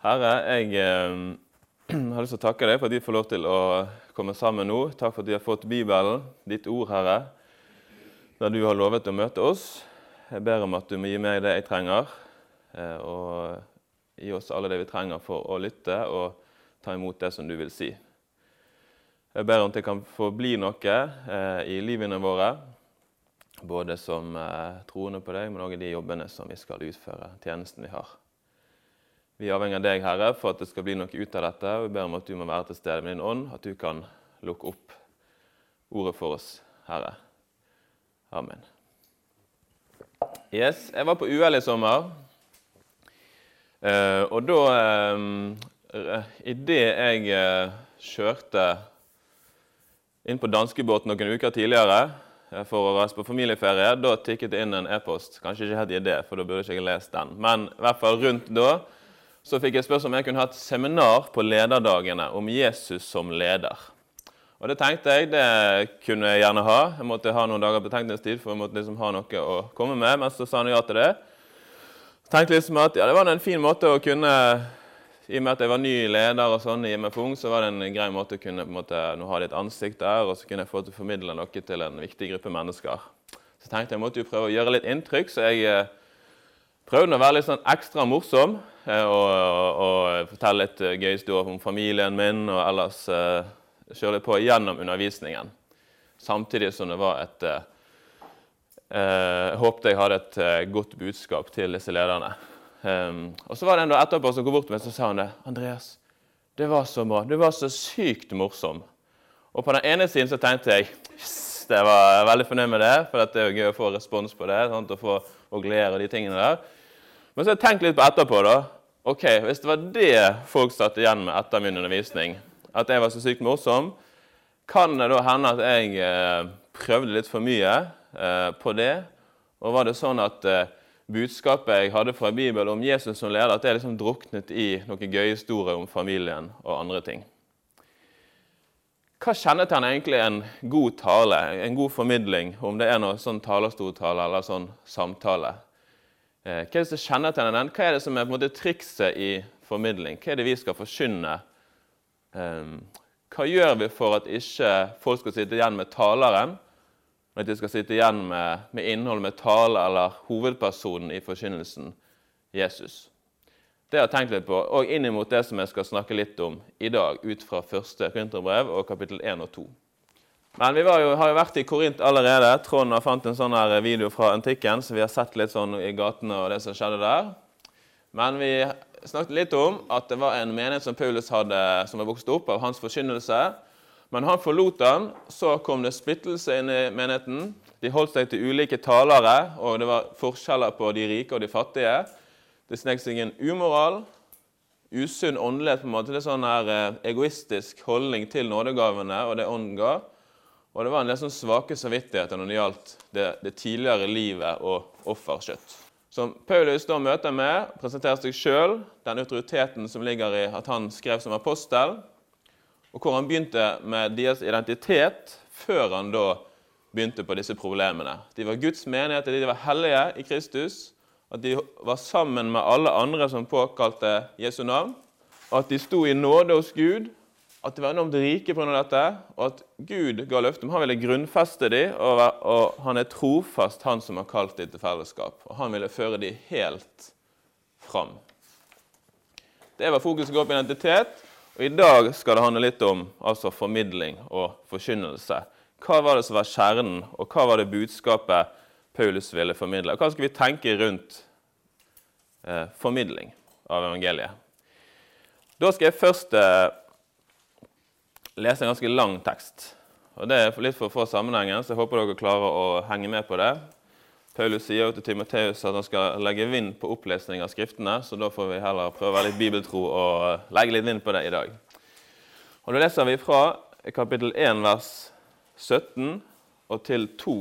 Herre, jeg har lyst til å takke deg for at vi får lov til å komme sammen nå. Takk for at vi har fått Bibelen, ditt ord, Herre, der du har lovet å møte oss. Jeg ber om at du må gi meg det jeg trenger, og gi oss alle det vi trenger for å lytte og ta imot det som du vil si. Jeg ber om at det kan få bli noe i livene våre, både som troende på deg, men også i de jobbene som vi skal utføre, tjenesten vi har. Vi avhenger av deg, Herre, for at det skal bli noe ut av dette, og vi ber om at du må være til stede med din ånd, at du kan lukke opp ordet for oss, Herre. Amen. Yes, jeg var på UL i sommer, og da, i det jeg kjørte inn på danskebåten noen uker tidligere, for å reise på familieferie, da tikket det inn en e-post. Kanskje ikke helt i det, for da burde ikke jeg lest den. Men i hvert fall rundt da, så fikk jeg spørsmål om jeg kunne ha et seminar på lederdagene om Jesus som leder. Og det tenkte jeg, det kunne jeg gjerne ha. Jeg måtte ha noen dager betenkningstid, for jeg måtte liksom ha noe å komme med, men så sa han ja til det. Så tenkte jeg liksom at ja, det var en fin måte å kunne, i og med at jeg var ny leder og sånn i MFUng, så var det en grei måte å kunne på en måte, nå ha litt ansikt der, og så kunne jeg få til å formidle noe til en viktig gruppe mennesker. Så tenkte jeg måtte jo prøve å gjøre litt inntrykk, så jeg prøvde å være litt sånn ekstra morsom, og fortelle litt gøy historier om familien min, og ellers kjøre litt på gjennom undervisningen. Samtidig som det var jeg håpte jeg hadde et godt budskap til disse lederne. Og så var det en da etterpå som går bort til meg, så sa han det, Andreas, det var så bra, du var så sykt morsom. Og på den ene siden så tenkte jeg, det var veldig fornøyd med det, for det er jo gøy å få respons på det, sånn, å få og glede og de tingene der. Men så har jeg tenkt litt på etterpå da, ok, hvis det var det folk satt igjen med etter min undervisning, at jeg var så sykt morsom, kan det da hende at jeg prøvde litt for mye på det, og var det sånn at budskapet jeg hadde fra Bibelen om Jesus som leder, at jeg liksom druknet i noen gøye historier om familien og andre ting. Hva kjennetegner egentlig en god tale, en god formidling, om det er noe sånn talerstoltale eller sånn samtale? Hva er det som kjennetegner den? Hva er det som er på en måte trikset i formidling? Hva er det vi skal forkynne? Hva gjør vi for at ikke folk skal sitte igjen med taleren, men at de skal sitte igjen med innhold med tale eller hovedpersonen i forkynnelsen, Jesus? Det har jeg tenkt litt på, og inn imot det som jeg skal snakke litt om i dag, ut fra 1. Korinterbrev og kapittel 1 og 2. Men vi har jo vært i Korint allerede. Trond har fant en sånn her video fra antikken, så vi har sett litt sånn i gatene og det som skjedde der. Men vi snakket litt om at det var en menighet som Paulus hadde, som var vokst opp av hans forkynnelse. Men han forlot den, så kom det splittelse inn i menigheten. De holdt seg til ulike talere, og det var forskjeller på de rike og de fattige. Det snek seg en umoral, usunn åndelighet på en måte, det er sånn her egoistisk holdning til nådegavene og det ånden ga. Og det var en del sånn svake samvittigheter når det gjaldt det tidligere livet og offerkjøtt. Som Paulus da møter med, presenterer seg selv, den autoriteten som ligger i at han skrev som apostel, og hvor han begynte med deres identitet før han da begynte på disse problemene. De var Guds menighet, de var hellige i Kristus, at de var sammen med alle andre som påkalte Jesu navn, og at de sto i nåde hos Gud, at de var enormt rike på grunn av dette, og at Gud ga løfte om han ville grunnfeste dem, og han er trofast, han som har kalt dem til fellesskap, og han ville føre dem helt fram. Det var fokus på identitet, og i dag skal det handle litt om altså formidling og forkynnelse. Hva var det som var kjernen, og hva var det budskapet Paulus ville formidle? Hva skal vi tenke rundt formidling av evangeliet? Da skal jeg først lese en ganske lang tekst. Og det er litt for å få sammenhengen, så jeg håper dere klarer å henge med på det. Paulus sier jo til Timotheus at han skal legge vind på opplesning av skriftene, så da får vi heller prøve å være litt bibeltro og legge litt vind på det i dag. Og da leser vi fra kapittel 1, vers 17 og til 2,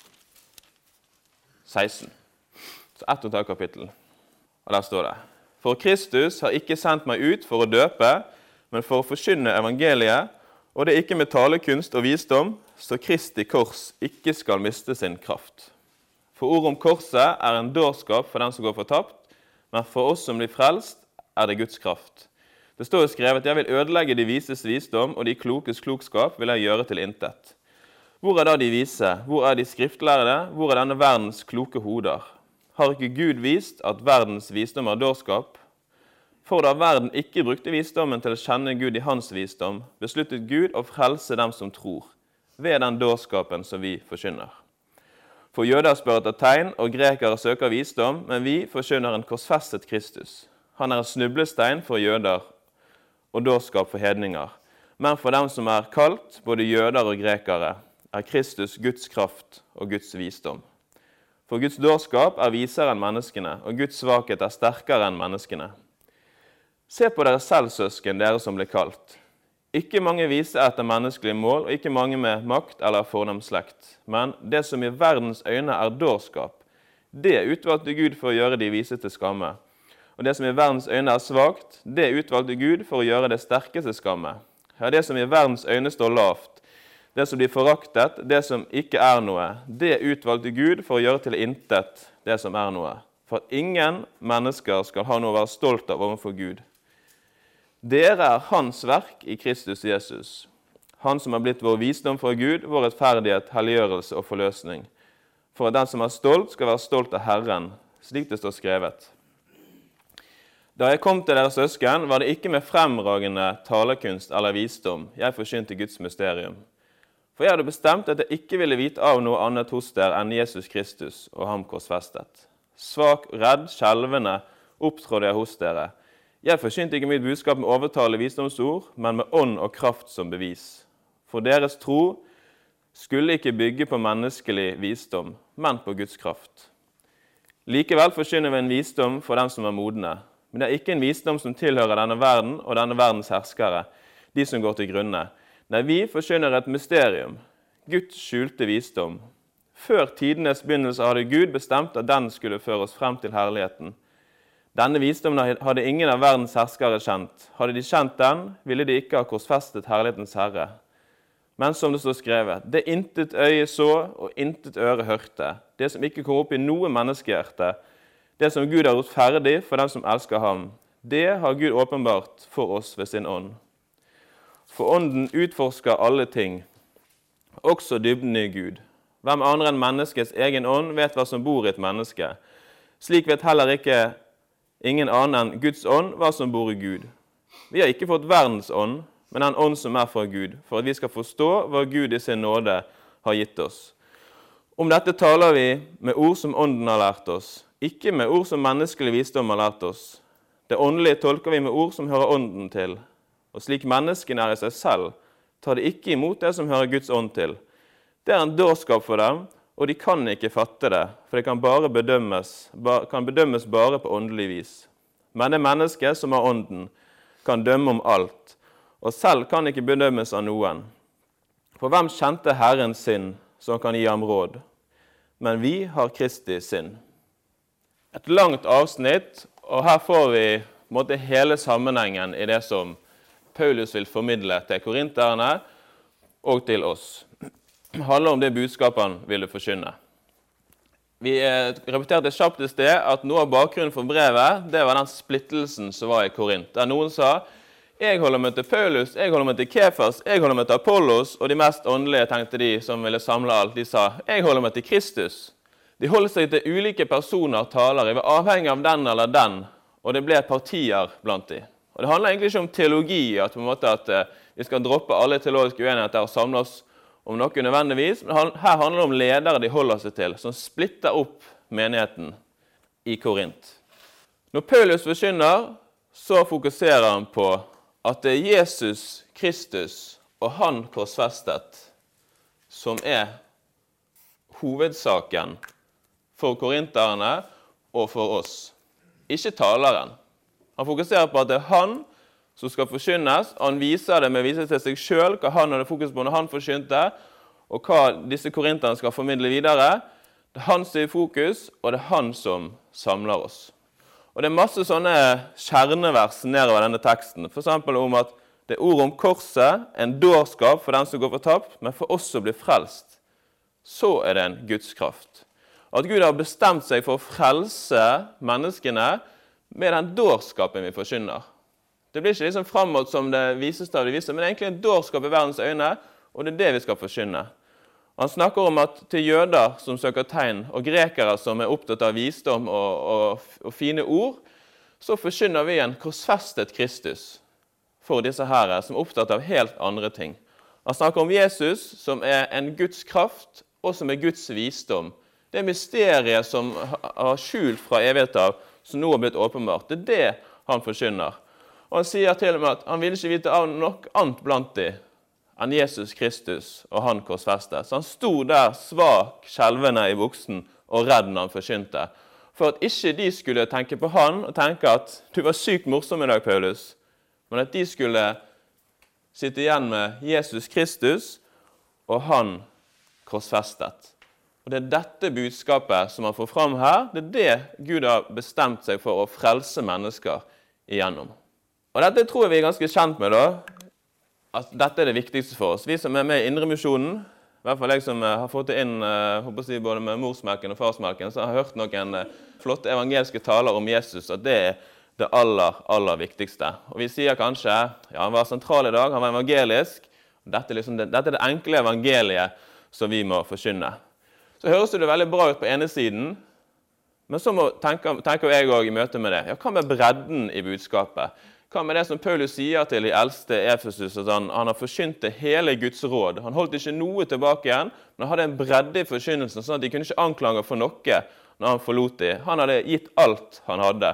16. Så ett og et kapittel. Og der står det: For Kristus har ikke sendt meg ut for å døpe, men for å forkynne evangeliet, og det er ikke med talekunst og visdom, så Kristi kors ikke skal miste sin kraft. For ord om korset er en dårskap for den som går fortapt, men for oss som blir frelst, er det Guds kraft. Det står jo skrevet, jeg vil ødelegge de vises visdom, og de klokes klokskap vil jeg gjøre til intet. Hvor er da de vise? Hvor er de skriftlærde? Hvor er denne verdens kloke hoder? Har ikke Gud vist at verdens visdom er dårskap? For da verden ikke brukte visdommen til å kjenne Gud i hans visdom, besluttet Gud å frelse dem som tror, ved den dårskapen som vi forkynner. For jøder spør etter tegn, og grekere søker visdom, men vi forkynner en korsfestet Kristus. Han er en snublestein for jøder og dårskap for hedninger. Men for dem som er kalt, både jøder og grekere, er Kristus Guds kraft og Guds visdom. For Guds dårskap er visere enn menneskene, og Guds svakhet er sterkere enn menneskene. Se på dere selv, søsken, dere som ble kalt. Ikke mange vise etter menneskelige mål, og ikke mange med makt eller fornem slekt. Men det som i verdens øyne er dårskap, det utvalgte Gud for å gjøre de vise til skamme. Og det som i verdens øyne er svagt, det utvalgte Gud for å gjøre det sterke til skamme. Ja, det som i verdens øyne står lavt, det som blir foraktet, det som ikke er noe, det utvalgte Gud for å gjøre til intet det som er noe. For ingen mennesker skal ha noe å være stolt av overfor Gud. Dere er hans verk i Kristus Jesus, han som har blitt vår visdom fra Gud, vår rettferdighet, helliggjørelse og forløsning. For at den som er stolt skal være stolt av Herren, slik det står skrevet. Da jeg kom til dere søsken, var det ikke med fremragende talekunst eller visdom jeg forkynte Guds mysterium. For jeg hadde bestemt at jeg ikke ville vite av noe annet hos dere enn Jesus Kristus og ham korsfestet. Svak, redd, skjelvende opptrådte jeg hos dere. Jeg forkynte ikke mitt budskap med overtale visdomsord, men med ånd og kraft som bevis. For deres tro skulle ikke bygge på menneskelig visdom, men på Guds kraft. Likevel forkynner vi en visdom for dem som er modne. Men det er ikke en visdom som tilhører denne verden og denne verdens herskere, de som går til grunne. Nei, vi forkynner et mysterium, Guds skjulte visdom. Før tidenes begynnelse hadde Gud bestemt at den skulle føre oss frem til herligheten. Denne visdommen hadde ingen av verdens herskere kjent. Hadde de kjent den, ville de ikke ha korsfestet herlighetens herre. Men som det står skrevet, det intet øye så og intet øre hørte, det som ikke kom opp i noe menneskehjerte, det som Gud har gjort ferdig for dem som elsker ham, det har Gud åpenbart for oss ved sin ånd. For ånden utforsker alle ting, også dybden i Gud. Hvem andre enn menneskets egen ånd vet hva som bor i et menneske. Slik vet heller ikke ingen annen enn Guds ånd hva som bor i Gud. Vi har ikke fått verdens ånd, men en ånd som er fra Gud, for at vi skal forstå hva Gud i sin nåde har gitt oss. Om dette taler vi med ord som ånden har lært oss, ikke med ord som menneskelig visdom har lært oss. Det åndelige tolker vi med ord som hører ånden til, og slik menneskene er i seg selv, tar de ikke imot det som hører Guds ånd til. Det er en dårskap for dem, og de kan ikke fatte det, for det kan bedømmes bare på åndelig vis. Men det mennesket som har ånden, kan dømme om alt, og selv kan ikke bedømmes av noen. For hvem kjente Herrens sinn, som kan gi ham råd? Men vi har Kristi sinn. Et langt avsnitt, og her får vi hele sammenhengen i det som Paulus vil formidle til korinterne og til oss. Det handler om det budskapet han ville forkynne. Vi repeterte kjapt i sted at noe av bakgrunnen for brevet, det var den splittelsen som var i Korint. Der noen sa, jeg holder meg til Paulus, jeg holder meg til Kefas, jeg holder meg til Apollos, og de mest åndelige tenkte de som ville samle alt, de sa, jeg holder meg til Kristus. De holdt seg til ulike personer, talere, de var avhengig av den eller den, og det ble partier blant de. Og det handler egentlig ikke om teologi, at, på en måte at vi skal droppe alle teologiske uenigheter og samle oss om noe nødvendigvis, men her handler det om ledere de holder seg til, som splitter opp menigheten i Korint. Når Paulus forkynner, så fokuserer han på at det er Jesus Kristus og han korsfestet som er hovedsaken for korinterne og for oss. Ikke taleren. Han fokuserer på at det er han som skal forkynnes, og han viser det med å vise til seg selv hva han hadde fokus på når han forkynte, og hva disse korinterne skal formidle videre. Det er han som er i fokus, og det er han som samler oss. Og det er masse sånne kjernevers nedover denne teksten, for eksempel om at det er ord om korset, en dårskap for den som går fortapt, men for oss som blir frelst, så er det en Guds kraft. Og at Gud har bestemt seg for å frelse menneskene, med den dårskapen vi forkynner. Det blir ikke liksom fremover som det viseste av det vise, men det er egentlig en dårskap i verdens øyne, og det er det vi skal forkynne. Han snakker om at til jøder som søker tegn, og grekere som er opptatt av visdom og fine ord, så forkynner vi en korsfestet Kristus for disse herre som er opptatt av helt andre ting. Han snakker om Jesus som er en Guds kraft, og som er Guds visdom. Det er mysteriet som har skjult fra evighet av, som nå har blitt åpenbart. Det er det han forkynner. Og han sier til og med at han ville ikke vite av nok annet blant dem enn Jesus Kristus og han korsfestet. Så han sto der svak, skjelvende i buksen og redd når han forkynte. For at ikke de skulle tenke på han og tenke at du var sykt morsom i dag, Paulus, men at de skulle sitte igjen med Jesus Kristus og han korsfestet. Og det er dette budskapet som han får fram her, det er det Gud har bestemt seg for å frelse mennesker igjennom. Og dette tror jeg vi er ganske kjent med da, at dette er det viktigste for oss. Vi som er med i Indremisjonen, i hvert fall jeg som har fått det inn både med morsmelken og farsmelken, så har jeg hørt noen flotte evangeliske taler om Jesus, at det er det aller viktigste. Og vi sier kanskje, ja, han var sentral i dag, han var evangelisk, dette er det enkle evangeliet som vi må forkynne. Så høres det veldig bra ut på ene siden, men så tenker jeg også i møte med det. Ja, hva med bredden i budskapet? Hva med det som Paulus sier til de eldste Efesus, at han har forkynt det hele Guds råd. Han holdt ikke noe tilbake igjen, men han hadde en bredde i forkynnelsen, sånn at de kunne ikke anklage for noe når han forlot dem. Han hadde gitt alt han hadde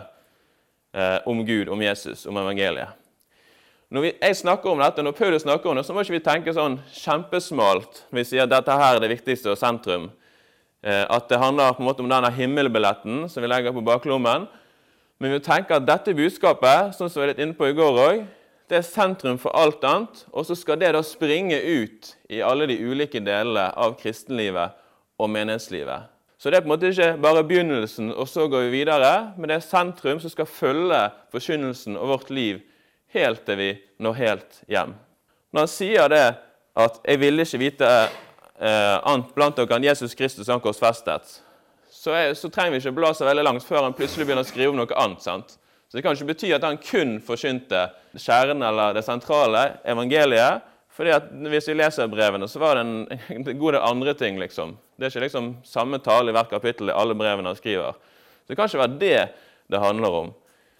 om Gud, om Jesus, om evangeliet. Når jeg snakker om dette, når Paulus snakker om det, så må ikke vi tenke sånn kjempesmalt, når vi sier at dette her er det viktigste og sentrum. At det handler på en måte om denne himmelbilletten som vi legger på baklommen. Men vi tenker at dette budskapet, som vi er litt inne på i går også, det er sentrum for alt annet, og så skal det da springe ut i alle de ulike delene av kristenlivet og menighetslivet. Så det er på en måte ikke bare begynnelsen, og så går vi videre, men det er sentrum som skal følge forkynnelsen og vårt liv helt til vi når helt hjem. Når han sier det, at jeg ville ikke vite annet blant dere enn Jesus Kristus han korsfestet, så trenger vi ikke bla seg veldig langt før han plutselig begynner å skrive om noe annet, sant? Så det kan ikke bety at han kun forkynte kjernen eller det sentrale evangeliet, fordi at hvis vi leser brevene, så var det en god del andre ting, liksom. Det er ikke liksom samme tale i hvert kapittel i alle brevene han skriver. Så det kan ikke være det det handler om.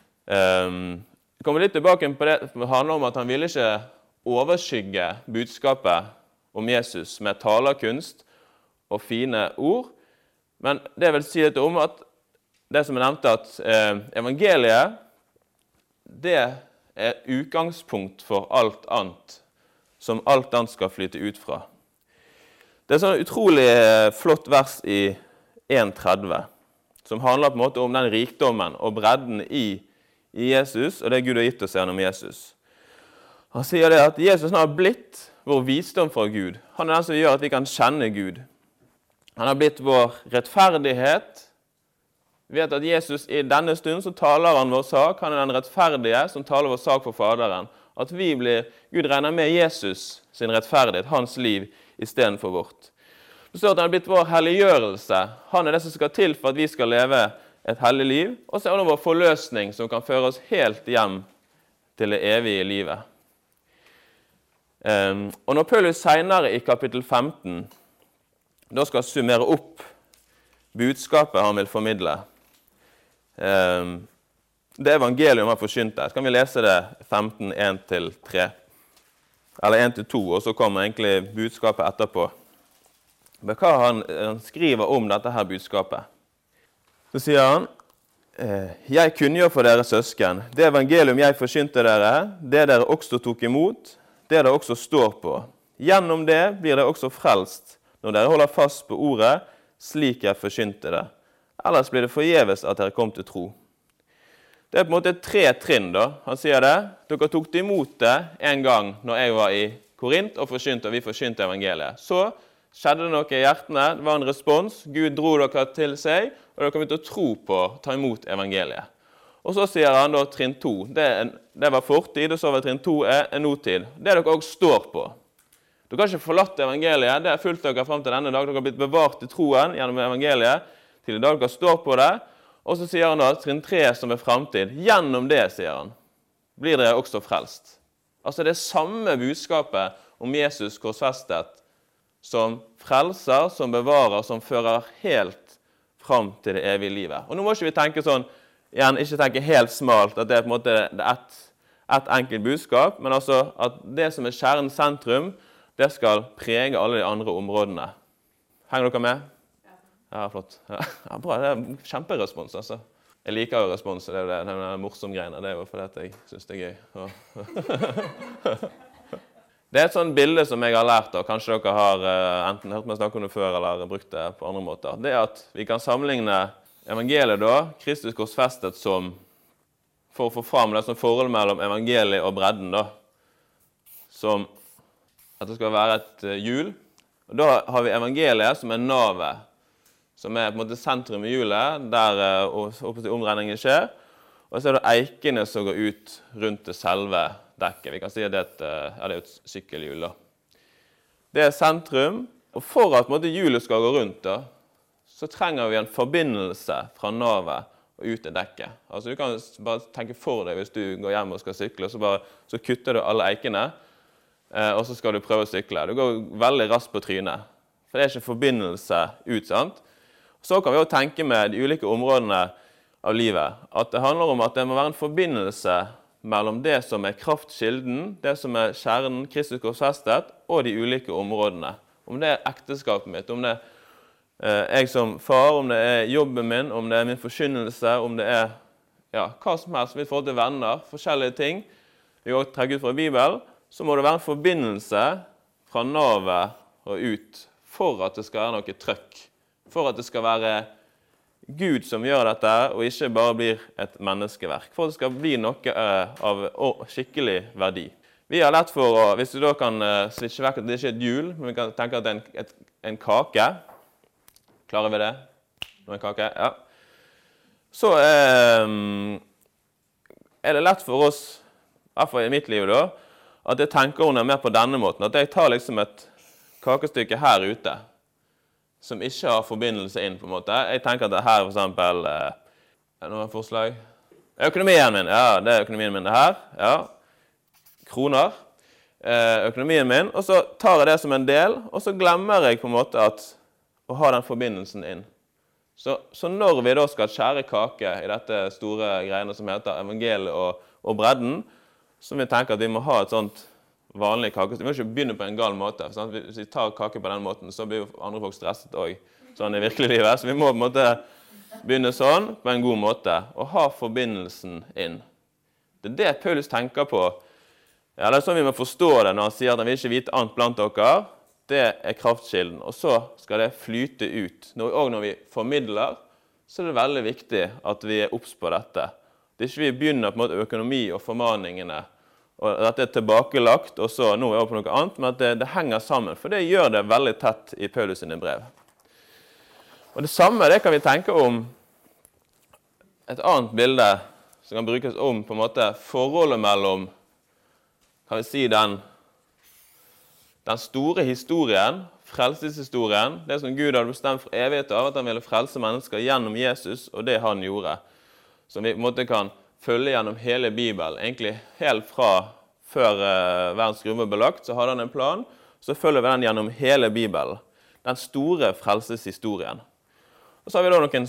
Jeg kommer litt tilbake på det, det handler om at han ville ikke overskygge budskapet om Jesus med talerkunst og fine ord, men det vil si litt om at det som jeg nevnte, at evangeliet, det er utgangspunkt for alt annet, som alt annet skal flyte ut fra. Det er sånn utrolig flott vers i 1.30, som handler på en måte om den rikdommen og bredden i Jesus, og det Gud har gitt oss gjennom Jesus. Han sier det at Jesus har blitt vår visdom fra Gud. Han er den som gjør at vi kan kjenne Gud. Han har blitt vår rettferdighet. Vi vet at Jesus i denne stund så taler han vår sak. Han er den rettferdige som taler vår sak for Faderen. At Gud regner med Jesus sin rettferdighet, hans liv, i stedet for vårt. Det står at han har blitt vår helliggjørelse. Han er det som skal til for at vi skal leve et hellig liv. Og så er det vår forløsning som kan føre oss helt hjem til det evige livet. Og når Paulus senere i kapittel 15 da skal summere opp budskapet han vil formidle, det evangelium han forsynte, så kan vi lese det 15, 1-3, eller 1-2, og så kommer egentlig budskapet etterpå. Men hva han skriver om dette her budskapet? Så sier han, jeg kunngjør for dere søsken, det evangelium jeg forsynte dere, det dere også tok imot, det dere også står på. Gjennom det blir dere også frelst, når dere holder fast på ordet, slik jeg forsynte det. Ellers blir det forgjeves at dere kom til tro. Det er på en måte 3 trinn da. Han sier det. Dere tok det imot det en gang når jeg var i Korint og vi forsynte evangeliet. Så skjedde det noe i hjertene, det var en respons. Gud dro dere til seg, og dere kom til å tro på, ta imot evangeliet. Og så sier han da trinn 2. Det var fortid, og så var trinn 2 er nåtid. Det dere også står på. Dere har ikke forlatt evangeliet, det har fulgt dere frem til denne dag. Dere har blitt bevart i troen gjennom evangeliet til i dag. Dere står på det, Og så sier han da, trinn 3 som fremtid, gjennom det, sier han, blir dere også frelst. Altså det samme budskapet om Jesus korsfestet, som frelser, som bevarer, som fører helt fram til det evige livet. Og nå må ikke vi tenke sånn, igjen, ikke tenke helt smalt, at det på en måte et enkelt budskap, men altså at det som kjærens sentrum, det skal prege alle de andre områdene. Henger dere med? Ja, flott. Ja, bra, det kjemperespons, altså. Jeg liker jo respons, det er den morsomme greiene, det er jo fordi at jeg synes det er gøy. Ja. Det er et sånt bilde som jeg har lært, og kanskje dere har enten hørt meg snakke om det før, eller brukt det på andre måter. Det er at vi kan sammenligne evangeliet da, Kristus korsfestet som, for å få fram det som forhold mellom evangeliet og bredden da, som at det skal være et hjul. Og da har vi evangeliet som navet, som på en måte sentrum i hjulet, der omdreiningen skjer. Og så er det eikene som går ut rundt det selve dekket. Vi kan si at det er et sykkelhjul da. Det er sentrum, og for at hjulet skal gå rundt da, så trenger vi en forbindelse fra navet og ut til dekket. Altså du kan bare tenke for deg hvis du går hjem og skal sykle, så kutter du alle eikene, og så skal du prøve å sykle. Du går veldig raskt på trynet, for det er ikke forbindelse ut, sant? Så kan vi også tenke med de ulike områdene av livet, at det handler om at det må være en forbindelse mellom det som kraftkilden, det som kjernen, Kristus korsfestet, og de ulike områdene. Om det er ekteskapet mitt, om det er jeg som far, om det er jobben min, om det er min forkynnelse, om det er hva som helst, vi får til venner, forskjellige ting. Vi går og trekker ut fra Bibelen, så må det være en forbindelse fra navet og ut, for at det skal være noe trøkk, for at det skal være Gud som gjør dette, og ikke bare blir et menneskeverk, for at det skal bli noe av skikkelig verdi. Vi har lett for å, hvis du da kan switche vekk at det ikke er et hjul, men vi kan tenke at det er en kake. Klarer vi det? Nå er en kake? Ja. Så er det lett for oss, i hvert fall i mitt liv da, at jeg tenker hun mer på denne måten, at jeg tar liksom et kakestykke her ute, som ikke har forbindelse inn på en måte. Jeg tenker at det her for eksempel, er det noen forslag? Økonomien min, ja, det er økonomien min det her, ja. Kroner, økonomien min, og så tar jeg det som en del, og så glemmer jeg på en måte å ha den forbindelsen inn. Så når vi da skal skjære kake i dette store greiene som heter evangeliet og bredden, så må vi tenke at vi må ha et sånt vanlig kake. Vi må ikke begynne på en gal måte. Sant? Hvis vi tar kake på den måten, så blir jo andre folk stresset også, sånn i virkelig livet. Så vi må på en måte begynne sånn, på en god måte, og ha forbindelsen inn. Det er det Paulus tenker på. Ja, det er sånn vi må forstå det når han sier at han vil ikke vite annet blant dere. Det er kraftkilden, og så skal det flyte ut. Og når vi formidler, så er det veldig viktig at vi er obs på dette. Det er ikke vi begynner på en måte økonomi og formaningene, og dette er tilbakelagt, og så nå er vi over på noe annet, men at det henger sammen, for det gjør det veldig tett i Paulus sine brev. Og det samme, det kan vi tenke om et annet bilde som kan brukes om på en måte forholdet mellom, kan vi si, den store historien, frelseshistorien, det som Gud hadde bestemt for evighet av, at han ville frelse mennesker gjennom Jesus, og det han gjorde, som vi på en måte kan følge gjennom hele Bibelen, egentlig helt fra før verdens grunnvoll ble lagt, så hadde han en plan, så følger vi den gjennom hele Bibelen, den store frelseshistorien. Og så har vi da noen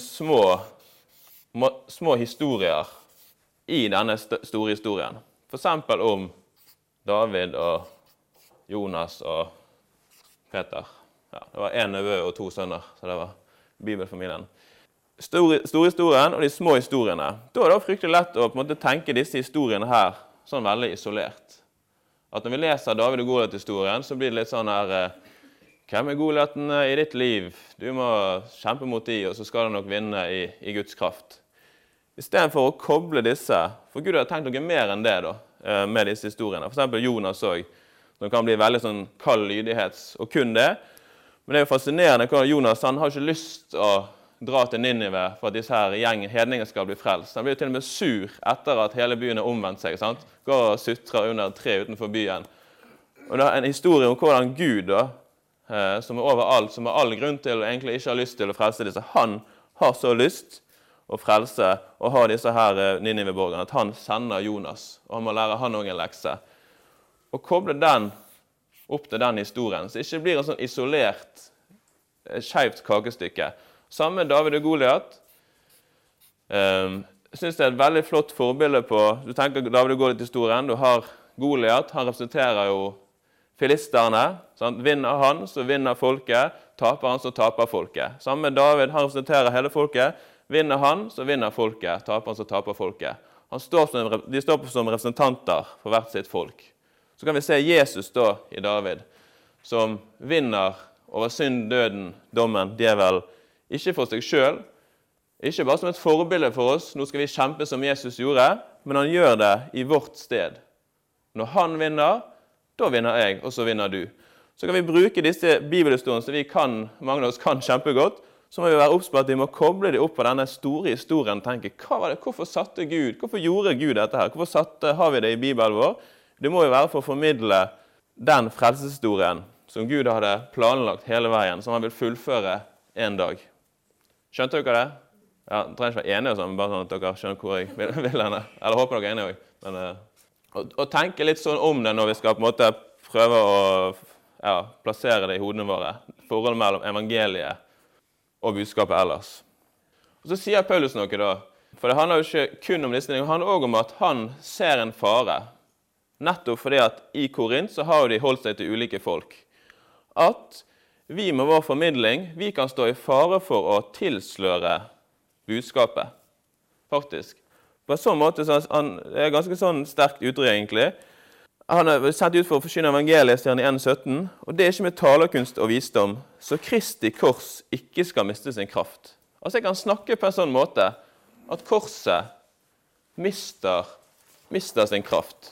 små historier i denne store historien. For eksempel om David og Jonas og Peter. Ja, det var en nevø og 2 sønner, så det var bibelfamilien. Store historien og de små historiene. Da er det fryktelig lett å på en måte tenke disse historiene her sånn veldig isolert. At når vi leser David og Goliat-historien, så blir det litt sånn her, hvem er Goliaten i ditt liv? Du må kjempe mot de, og så skal du nok vinne i Guds kraft. I stedet for å koble disse, for Gud har tenkt noe mer enn det da, med disse historiene. For eksempel Jonas også, som kan bli veldig sånn kald lydighets, og kun det. Men det er jo fascinerende hvordan Jonas, han har ikke lyst til å dra til Ninive for at disse her hedninger skal bli frelst. Han blir jo til og med sur etter at hele byen har omvendt seg, sant? Går og sutrer under et tre utenfor byen. Og det er en historie om hvordan Gud da, som er overalt, som har all grunn til og egentlig ikke har lyst til å frelse disse, han har så lyst, og frelse, og ha disse her Ninive-borgerne, at han sender Jonas, og han må lære han også en lekse. Og koble den opp til den historien, så det ikke blir en sånn isolert, skjevt kakestykke. Samme med David og Goliat. Jeg synes det er et veldig flott forbilde på, du tenker David og Goliat-historien, du har Goliat, han representerer jo filisterne, sant? Vinner han, så vinner folket, taper han, så taper folket. Samme med David, han representerer hele folket, vinner han, så vinner folket, taper han, så taper folket. De står som representanter for hvert sitt folk. Så kan vi se Jesus da i David, som vinner over synd, døden, dommen, djevel, ikke for seg selv, ikke bare som et forbilde for oss, nå skal vi kjempe som Jesus gjorde, men han gjør det i vårt sted. Når han vinner, da vinner jeg, og så vinner du. Så kan vi bruke disse bibelhistoriene som vi kan, mange av oss kan kjempegodt, så må vi være oppspå at vi må koble det opp på denne store historien og tenke, hva var det, hvorfor satte Gud, hvorfor gjorde Gud dette her, hvorfor har vi det i Bibelen vår? Det må jo være for å formidle den frelseshistorien som Gud hadde planlagt hele veien, som han vil fullføre en dag. Skjønte dere det? Ja, jeg trenger ikke være enige, sånn, bare sånn at dere skjønner hvor jeg vil henne. Eller håper dere er enige også. Men, og tenke litt sånn om det når vi skal på en måte prøve å plassere det i hodene våre. Forholdet mellom evangeliet og budskapet ellers. Og så sier Paulus noe da, for det handler jo ikke kun om disse tingene, det handler også om at han ser en fare. Nettopp fordi at i Korint så har de holdt seg til ulike folk. At vi med vår formidling, vi kan stå i fare for å tilsløre budskapet, faktisk. På en sånn måte, så det er ganske sånn sterkt uttrykk egentlig. Han er sendt ut for å forkynne evangeliet, sier han i 1,17, og det er ikke med talekunst og visdom, så Kristi kors ikke skal miste sin kraft. Altså jeg kan snakke på en sånn måte at korset mister sin kraft.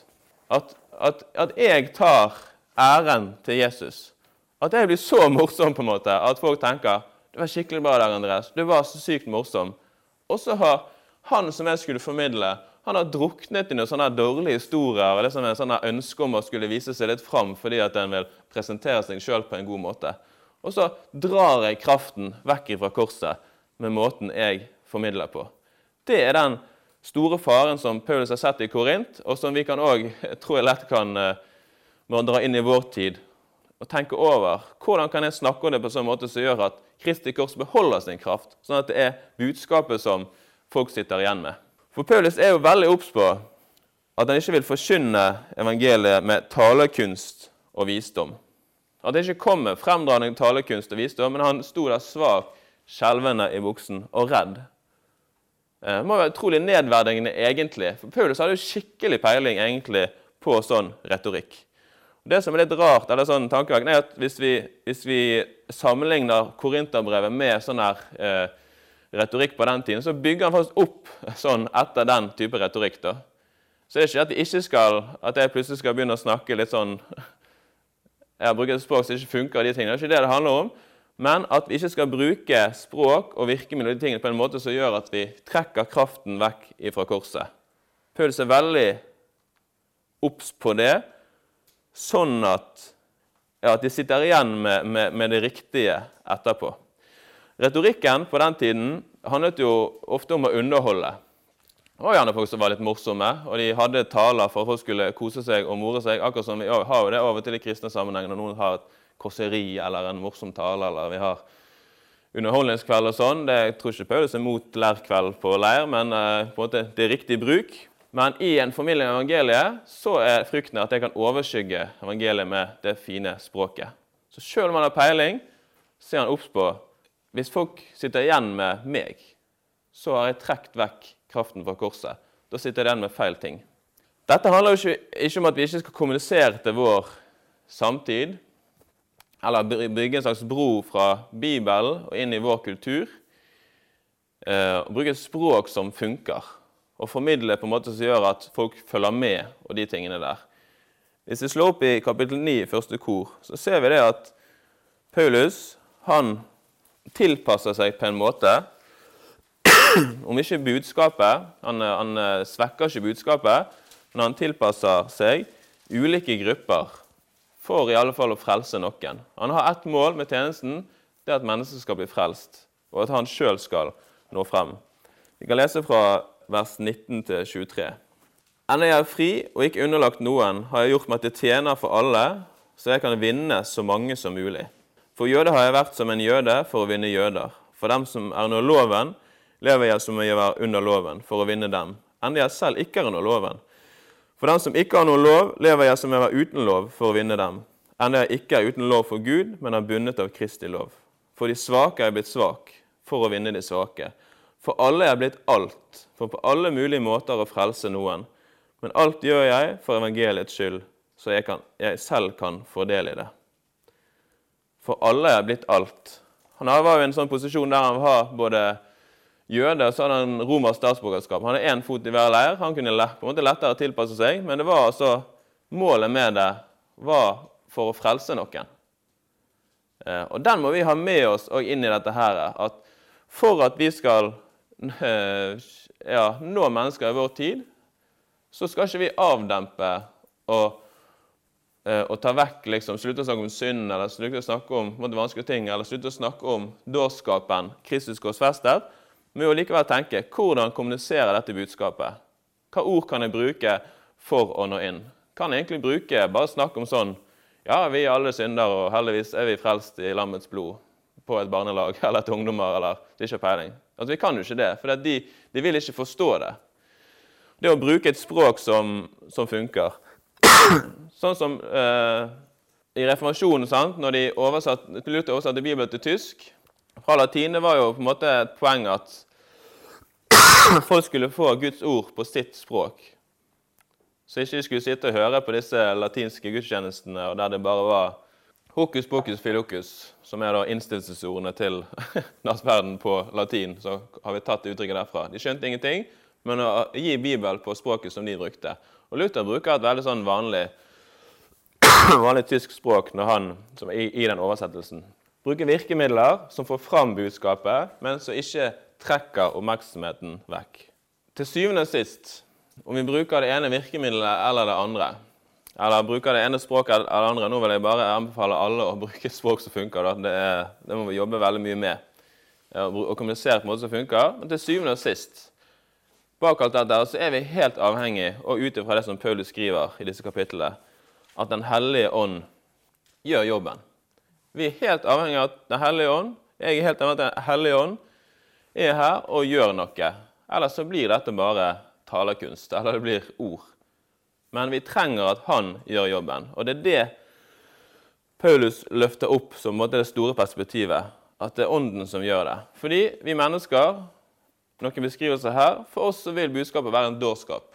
At jeg tar æren til Jesus. At jeg blir så morsom på en måte, at folk tenker, det var skikkelig bra der, Andreas, du var så sykt morsom. Og så har han som jeg skulle formidle, han har druknet i noen sånne dårlige historier, og det som er sånne ønsker om å skulle vise seg litt fram, fordi at den vil presentere seg selv på en god måte. Og så drar jeg kraften vekk fra korset med måten jeg formidler på. Det er den store faren som Paulus har sett i Korint, og som vi kan også, tror jeg lett kan dra inn i vår tid, og tenke over, hvordan kan jeg snakke om det på sånn måte som gjør at Kristi kors beholder sin kraft, sånn at det er budskapet som folk sitter igjen med. For Paulus er jo veldig obs på at han ikke vil forkynne evangeliet med talekunst og visdom. At det ikke kommer fremdragende talekunst og visdom, men han sto der svak, skjelvende i buksen og redd. Det må være utrolig nedverdigende egentlig, for Paulus hadde jo skikkelig peiling egentlig på sånn retorikk. Det som er litt rart, eller sånn tankeverk, er at hvis vi sammenligner Korinterbrevet med sånn her retorikk på den tiden, så bygger han faktisk opp sånn etter den type retorikk da. Så det er ikke at jeg plutselig skal begynne å snakke litt sånn, jeg bruker et språk som ikke funker, de tingene, det er ikke det det handler om, men at vi ikke skal bruke språk og virkemiddel og de tingene på en måte som gjør at vi trekker kraften vekk fra korset. Paulus er veldig obs på det, sånn at de sitter igjen med det riktige etterpå. Retorikken på den tiden handlet jo ofte om å underholde. Det var gjerne folk som var litt morsomme, og de hadde taler for at folk skulle kose seg og more seg, akkurat som vi har jo det av og til i kristne sammenheng, når noen har et korseri eller en morsom tale, eller vi har underholdningskveld og sånn. Jeg tror ikke Paulus er mot lærkveld på leir, men på en måte det er riktig bruk. Men i en formidling av evangeliet, så er frykten at jeg kan overskygge evangeliet med det fine språket. Så selv om man har peiling, så er han obs på, hvis folk sitter igjen med meg, så har jeg trekt vekk kraften fra korset. Da sitter jeg igjen med feil ting. Dette handler jo ikke om at vi ikke skal kommunisere til vår samtid, eller bygge en slags bro fra Bibelen og inn i vår kultur, og bruke et språk som funker, og formidle på en måte som gjør at folk følger med og de tingene der. Hvis vi slår opp i kapittel 9, første kor, så ser vi det at Paulus, han tilpasser seg på en måte, om ikke budskapet, han svekker ikke budskapet, men han tilpasser seg ulike grupper for i alle fall å frelse noen. Han har ett mål med tjenesten, det er at mennesker skal bli frelst, og at han selv skal nå frem. Vi kan lese fra vers 19 til 23. Enda jeg er fri og ikke underlagt noen, har jeg gjort meg til tjener for alle, så jeg kan vinne så mange som mulig. For jøde har jeg vært som en jøde for å vinne jøder. For dem som er under loven, lever jeg som jeg var under loven for å vinne dem. Enda jeg selv ikke er under loven. For dem som ikke har noen lov, lever jeg som jeg var uten lov for å vinne dem. Enda jeg ikke er uten lov for Gud, men er bundet av Kristi lov. For de svake er jeg blitt svak, for å vinne de svake. For alle er blitt alt, for på alle mulige måter å frelse noen. Men alt gjør jeg for evangeliets skyld, så jeg selv kan få del i det. For alle er blitt alt. Han var jo i en sånn posisjon der han var både jøde, og så hadde han romersk statsborgerskap. Han hadde en fot i hver leir, han kunne på en måte lettere tilpasse seg, men det var altså, målet med det var for å frelse noen. Og den må vi ha med oss og inn i dette her, at for at vi skal nå mennesker i vår tid, så skal ikke vi avdempe og ta vekk, liksom, slutte å snakke om synd, eller slutte å snakke om vanskelige ting, eller slutte å snakke om dårskapen, Kristus korsfestet, men jo likevel tenke, hvordan kommuniserer dette budskapet? Hva ord kan jeg bruke for å nå inn? Kan jeg egentlig bruke, bare snakke om sånn, ja, vi er alle synder, og heldigvis er vi frelst i lammets blod på et barnelag, eller til ungdommer, eller det er ikke peiling. Altså, vi kan jo ikke det, for de vil ikke forstå det. Det å bruke et språk som funker. Sånn som i reformasjonen, sant? Når Luther oversatte Bibelen til tysk, fra latin, det var jo på en måte et poeng at folk skulle få Guds ord på sitt språk. Så ikke de skulle sitte og høre på disse latinske gudstjenestene, og der det bare var hokus pokus filokus, som er da innstillelsesordene til nattverden på latin, så har vi tatt uttrykket derfra. De skjønte ingenting, men å gi Bibel på språket som de brukte. Og Luther bruker et veldig sånn vanlig tysk språk når han, som i den oversettelsen, bruker virkemidler som får fram budskapet, men som ikke trekker oppmerksomheten vekk. Til syvende og sist, om vi bruker det ene virkemiddelet eller det andre, eller bruker det ene språket eller det andre, nå vil jeg bare anbefale alle å bruke et språk som funker. Det må vi jobbe veldig mye med, og kommunisere på en måte som funker. Men til syvende og sist, bak alt dette, så er vi helt avhengig, og utifra det som Paulus skriver i disse kapitlene, at den hellige ånd gjør jobben. Vi er helt avhengig av at den hellige ånd, jeg er helt avhengig av at den hellige ånd er her og gjør noe. Ellers så blir dette bare talekunst, eller det blir ord. Men vi trenger at han gjør jobben. Og det er det Paulus løfter opp som det store perspektivet, at det er ånden som gjør det. Fordi vi mennesker, noen beskrivelser her, for oss så vil budskapet være en dårskap.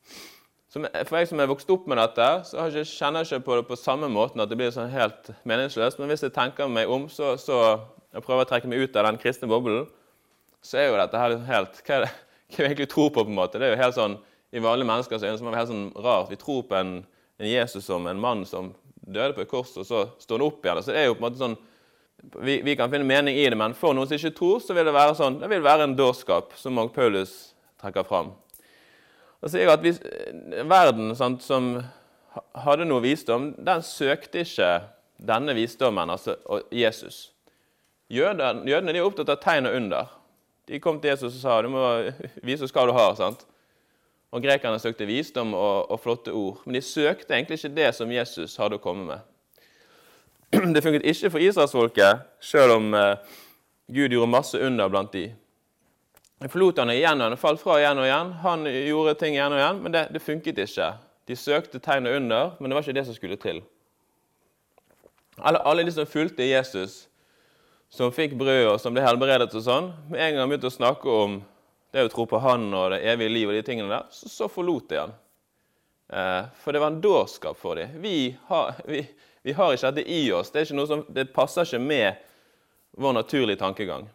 For jeg som er vokst opp med dette, så kjenner jeg ikke på det på samme måten at det blir sånn helt meningsløst. Men hvis jeg tenker meg om, så jeg prøver å trekke meg ut av den kristne boblen, så er jo dette her helt, hva er det jeg egentlig tror på en måte? Det er jo helt sånn, i vanlige mennesker så er det helt sånn rart. Vi tror på en Jesus som en mann som døde på et kors, og så står han opp igjen. Så det er jo på en måte sånn, vi kan finne mening i det, men for noen som ikke tror, så vil det være sånn, det vil være en dårskap, som Paulus trekker fram. Og så er det at verden, sant, som hadde noe visdom, den søkte ikke denne visdommen, altså Jesus. Jødene de er opptatt av tegn og under. De kom til Jesus og sa, du må vise oss hva du har, sant? Og grekerne søkte visdom og flotte ord, men de søkte egentlig ikke det som Jesus hadde å komme med. Det funket ikke for Israelsfolket, selv om Gud gjorde masse under blant de. Han forlot han igjen, og han falt fra igjen og igjen. Han gjorde ting igjen og igjen, men det funket ikke. De søkte tegn og under, men det var ikke det som skulle til. Alle de som fulgte Jesus, som fikk brød og som ble helbredet og sånn, med en gang begynte å snakke om det å tro på han og det evige liv og de tingene der, så forlot de han. For det var en dårskap for dem. Vi har ikke dette i oss. Det er ikke noe som, det passer ikke med vår naturlige tankegang.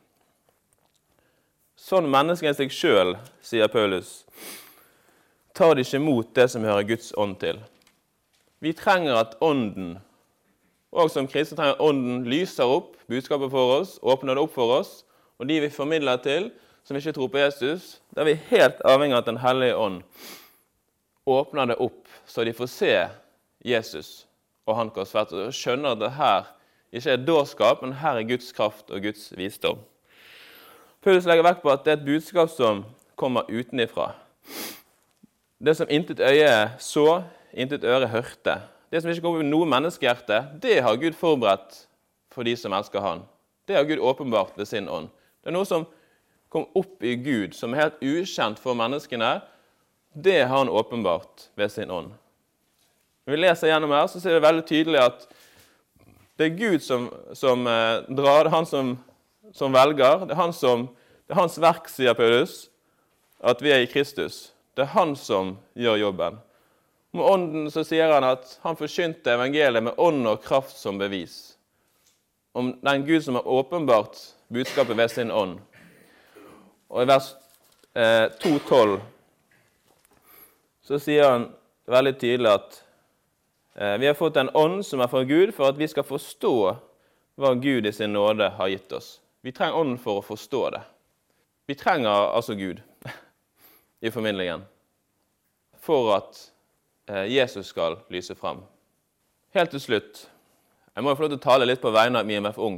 Sånn mennesket seg selv, sier Paulus, tar de ikke imot det som hører Guds ånd til. Vi trenger at ånden, og som kristne trenger at ånden lyser opp budskapet for oss, åpner det opp for oss, og de vi formidler til, som ikke tror på Jesus, der vi helt avhengig av at den hellige ånd åpner det opp, så de får se Jesus og han korsfestet, og skjønner at det her ikke er dårskap, men her er Guds kraft og Guds visdom. Paulus legger vekt på at det er et budskap som kommer utenifra. Det som intet øye så, intet øre hørte. Det som ikke kommer i noe menneskehjerte, det har Gud forberedt for de som elsker han. Det har Gud åpenbart ved sin ånd. Det er noe som kom opp i Gud, som er helt ukjent for menneskene. Det har han åpenbart ved sin ånd. Når vi leser gjennom her, så ser vi veldig tydelig at det er Gud som drar, det er han som velger, det er hans verk, sier Paulus, at vi er i Kristus. Det er han som gjør jobben. Med ånden så sier han at han forkynte evangeliet med ånd og kraft som bevis. Om den Gud som har åpenbart budskapet ved sin ånd. Og i vers 2,12 så sier han veldig tydelig at vi har fått en ånd som er fra Gud for at vi skal forstå hva Gud i sin nåde har gitt oss. Vi trenger ånden for å forstå det. Vi trenger altså Gud i formidlingen for at Jesus skal lyse frem. Helt til slutt, jeg må få lov til å tale litt på vegne av IMF Ung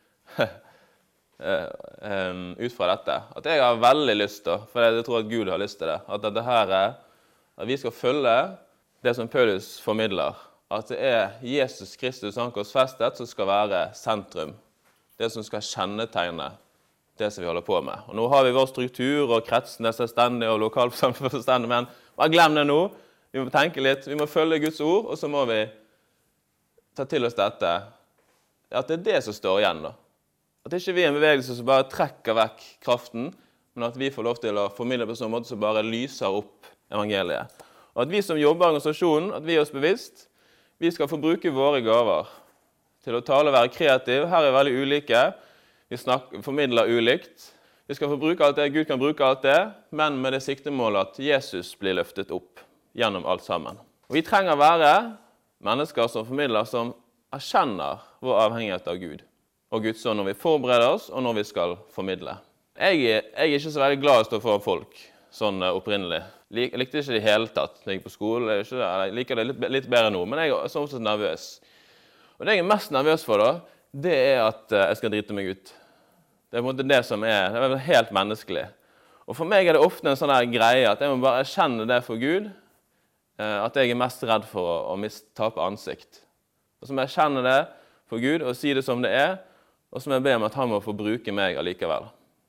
ut fra dette. At jeg har veldig lyst til, for jeg tror at Gud har lyst til det, at dette her at vi skal følge det som Paulus formidler. At det er Jesus Kristus han korsfestet som skal være sentrum. Det som skal kjennetegne det som vi holder på med. Og nå har vi vår struktur og kretsen er selvstendig og lokalsamfunn er selvstendig, men bare glem det nå. Vi må tenke litt, vi må følge Guds ord, og så må vi ta til oss dette, at det er det som står igjen da. At ikke vi er en bevegelse som bare trekker vekk kraften, men at vi får lov til å formidle på sånn måte som bare lyser opp evangeliet. Og at vi som jobber i organisasjonen, at vi er oss bevisst, vi skal få bruke våre gaver til å tale og være kreativ. Her er veldig ulike, vi formidler ulikt. Vi skal få bruke alt det, Gud kan bruke alt det, men med det siktemålet at Jesus blir løftet opp gjennom alt sammen. Og vi trenger være mennesker som formidler, som erkjenner vår avhengighet av Gud og Guds ånd når vi forbereder oss og når vi skal formidle. Jeg er ikke så veldig glad i å stå foran folk, sånn opprinnelig. Jeg likte ikke det i hele tatt når jeg gikk på skole. Jeg liker det litt bedre nå, men jeg er sånn sett nervøs. Og det jeg er mest nervøs for da, det er at jeg skal drite meg ut. Det er på en måte det som er helt menneskelig. Og for meg er det ofte en sånn her greie at jeg må bare erkjenne det for Gud, at jeg er mest redd for å tape ansikt. Og så må jeg kjenne det for Gud og si det som det er, og så må jeg be om at han må få bruke meg allikevel.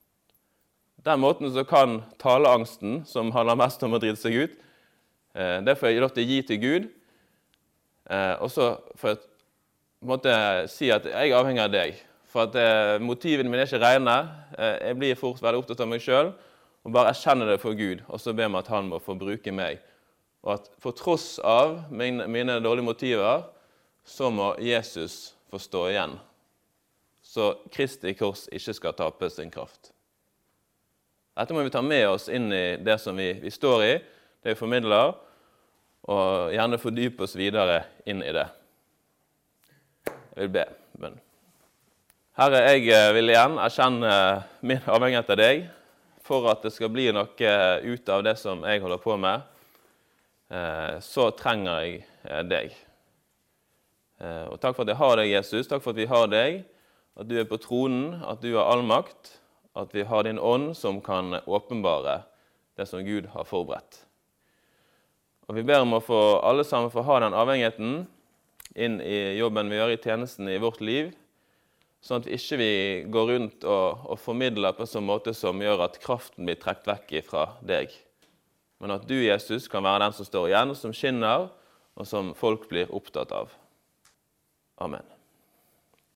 Den måten så kan taleangsten, som handler mest om å drite seg ut, det får jeg lov til å gi til Gud, og så får jeg på en måte si at jeg er avhengig av deg, for at motivene mine er ikke rene, jeg blir fort veldig opptatt av meg selv, og bare erkjenne det for Gud, og så be om at han må få bruke meg. Og at for tross av mine dårlige motiver, så må Jesus få stå igjen. Så Kristi kors ikke skal tape sin kraft. Dette må vi ta med oss inn i det som vi står i, det vi formidler, og gjerne fordype oss videre inn i det. Jeg vil be. Men Herre, jeg vil igjen erkjenne min avhengighet av deg, for at det skal bli noe ut av det som jeg holder på med, så trenger jeg deg. Og takk for at jeg har deg, Jesus. Takk for at vi har deg, at du er på tronen, at du har all makt, at vi har din ånd som kan åpenbare det som Gud har forberedt. Og vi ber om å få alle sammen få ha den avhengigheten inn i jobben vi gjør i tjenesten i vårt liv, sånn at ikke vi går rundt og formidler på en sånn måte som gjør at kraften blir trekt vekk fra deg. Men at du, Jesus, kan være den som står igjen, som skinner, og som folk blir opptatt av. Amen.